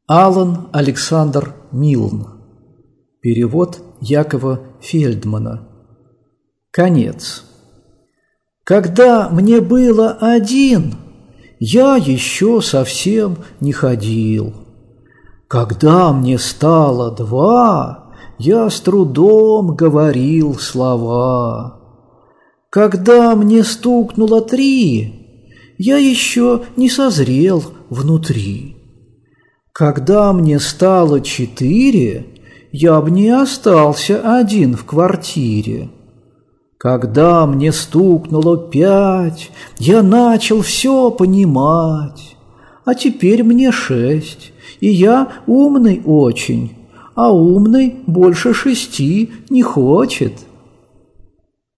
Алан Александр Милн. Перевод Якова Фельдмана. Конец. Когда мне было 1, я еще совсем не ходил. Когда мне стало 2, я с трудом говорил слова. Когда мне стукнуло 3, я еще не созрел внутри. Когда мне стало 4, я б не остался один в квартире. Когда мне стукнуло 5, я начал все понимать. А теперь мне 6, и я умный очень, а умный больше 6 не хочет.